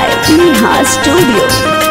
by Neha Studio.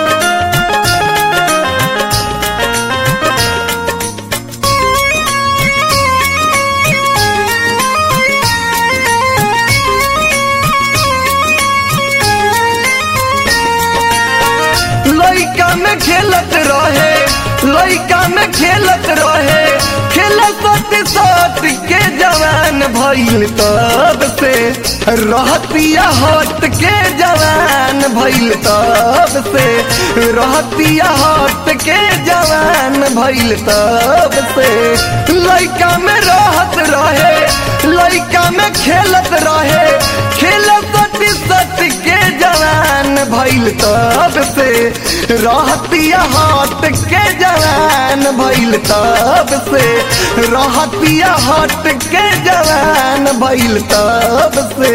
लइका में खेलत रहे, लइका में खेलत रहे, खेलत सत के जवान भइल तब से रहतिया हट के जवान भइल तब से रहतिया हट के जवान भइल तब से लइका में रहत रहे, लइका में खेलत रहे, खेलत सत के जवान भइल तब से रहतिया हट के जवान भइल तब से रहतिया हट के जवान भइल तब से।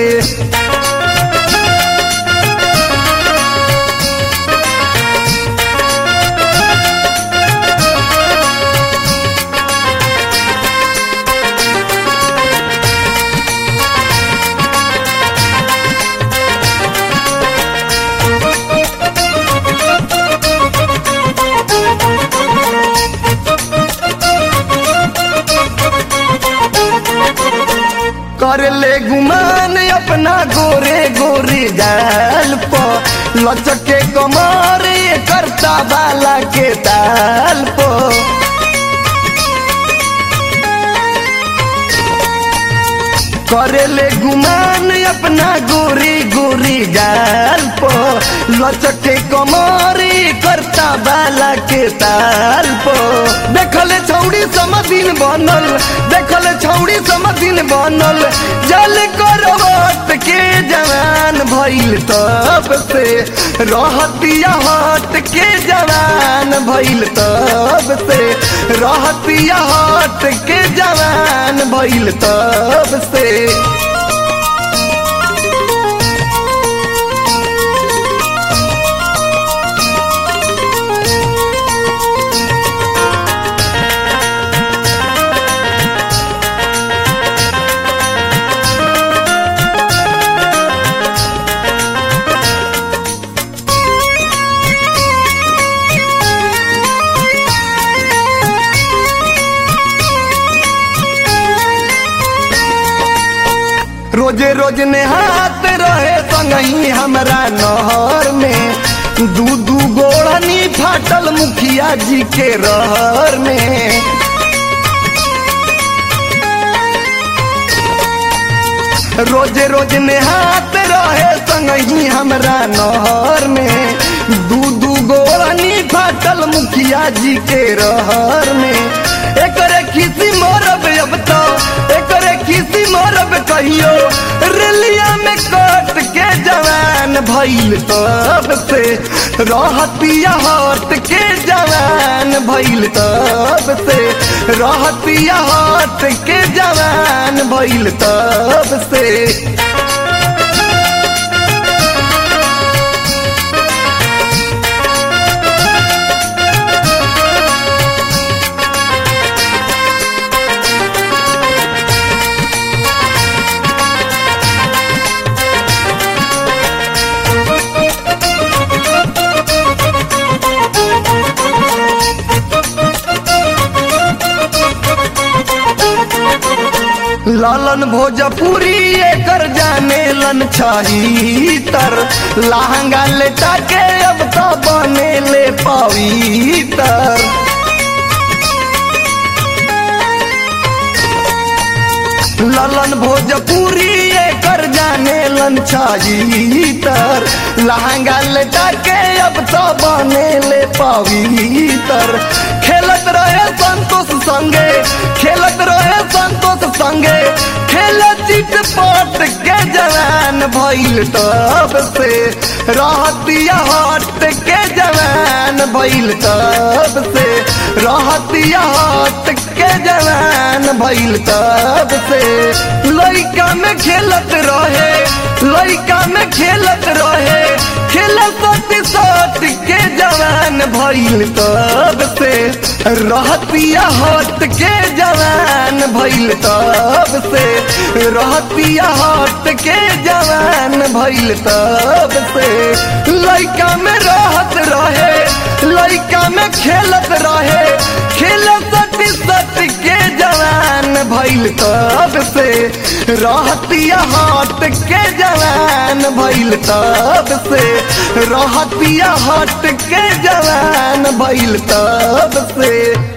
कर ले गुमान अपना गोरे गोरे गाल पर लचके कमर करता बाला के ताल पर करे ले गुमान अपना गोरी गोरी गाल पर लचके कमरी करता बाला के ताल पर देखले छौड़ी समदिन बनल, देखले छौड़ी समदिन बनल जल करवट के जवान भइल तब से रहतिया हट के जवान भइल तब से रहतिया हट के जवान भइल तब से। रोजे रोज नेहात रहे संगही हमरा नहर में, दू दू गोड़नी फाटल मुखिया जी के रहर में। रोजे रोज नेहात रहे संगही हमरा नहर में, दू दू गोड़नी फाटल मुखिया जी के रहर में। एकरे खिसी मोरब अब तो, एकरे खिसी मोरब कहियो रेलिया में कट के जवान भइल तब से रहतिया हट के जवान भइल तब से रहतिया हट के जवान भइल तब से। लालन भोजपुरी एकर जाने लन छहीतर, लहंगा लेटा के अब तो बने ले पवितर। लालन भोजपुरी एकर जाने लन छहीतर, लहंगा लेटा के अब तो बने ले पवितर। खेलत रहे संतोष संगे, खेलत रहे संतोष संगे, खेल चिट पट के जवान भइल तब से रहतिया हट के जवान भइल तब से रहतिया हट के जवान भइल तब से। लइका में खेलत रहे, लइका में खेलत रहे, खेलत सट के जवान भइल तब से, रहतिया हट के जवान भइल तब से, रहतिया हट के जवान भइल तब से। लइका में रहत रहे, लइका में खेलत रहे, खेलत सट के जवान भइल तब से, रहतिया हट के जवान भइल तब से, रहतिया हट के जवान भइल तब से।